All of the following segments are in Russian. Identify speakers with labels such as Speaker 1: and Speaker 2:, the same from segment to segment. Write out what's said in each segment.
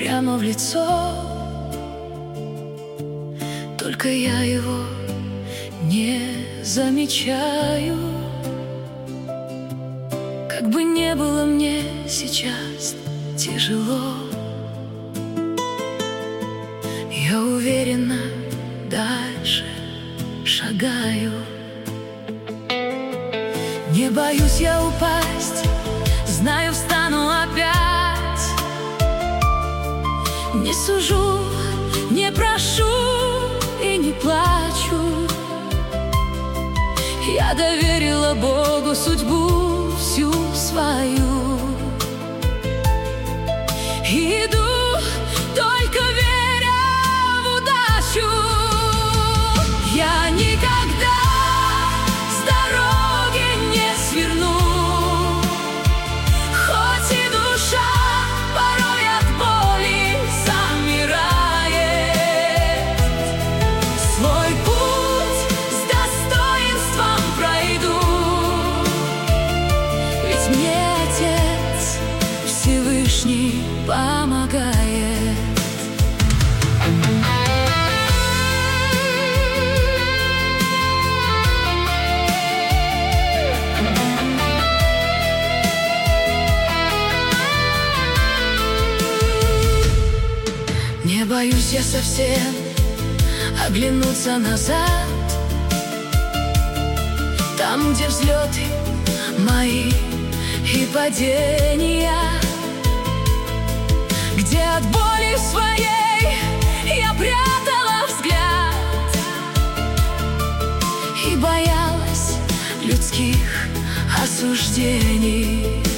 Speaker 1: прямо в лицо. Только я его не замечаю. Как бы не было мне сейчас тяжело, я уверенно дальше шагаю. Не боюсь я упасть, знаю, встану опять. Не сужу, не прошу и не плачу. Я доверила Богу судьбу всю свою. Иду, только веря в удачу. Я никогда с дороги не сверну, хоть и душа порой от боли замирает. Свой путь с достоинством пройду, ведь мне Отец Всевышний помогает. Не боюсь я совсем оглянуться назад, там, где взлеты мои и падения, где от боли своей я прятала взгляд и боялась людских осуждений.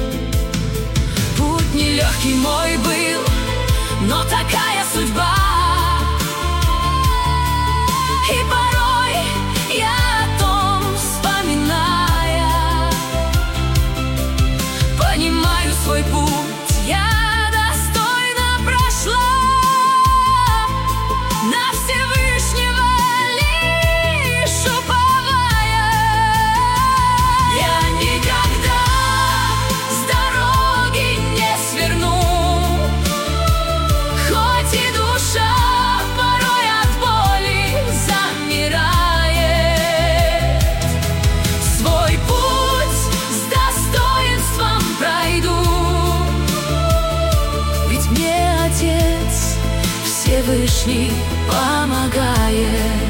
Speaker 1: Путь нелегкий мой был, но такая судьба. И порой я о том вспоминая, понимаю свой путь я достойно прошла, на Всевышнего лишь уповая. Я никогда с дороги не сверну, хоть и душа порой от боли замирает. Свой путь с достоинством пройду, ведь мне Отец Всевышний помогает.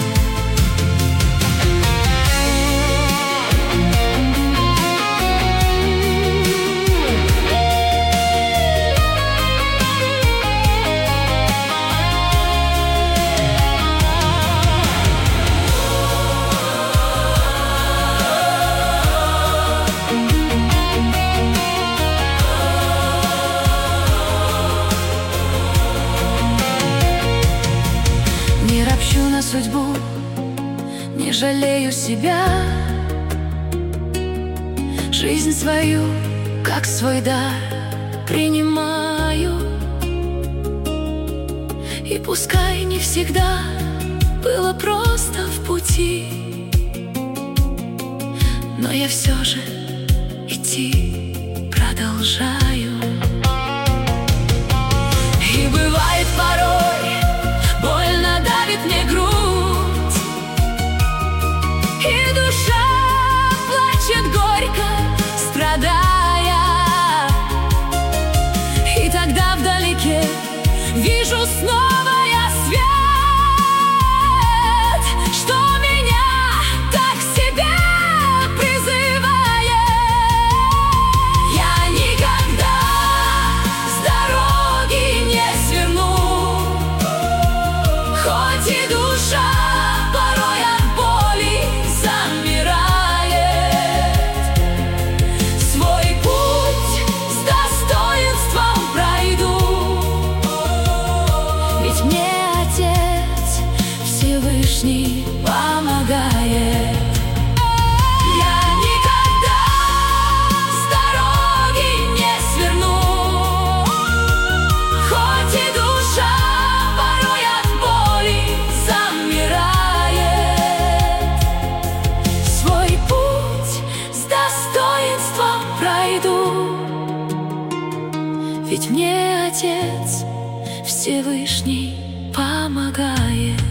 Speaker 1: Не ропщу на судьбу, не жалею себя. Жизнь свою, как свой дар, принимаю. И пускай не всегда было просто в пути, но я все же идти продолжаю. И бывает порой больно давит мне грудь, и душа плачет горько, страдая. И тогда вдалеке вижу снова я свет, что меня так к себе призывает. Я никогда с дороги не сверну, хоть и душа порой от боли замирает. Свой путь с достоинством пройду, ведь мне Отец Всевышний помогает. Я никогда с дороги не сверну, хоть и душа порой от боли замирает. Свой путь с достоинством пройду, ведь мне Отец Всевышний помогает.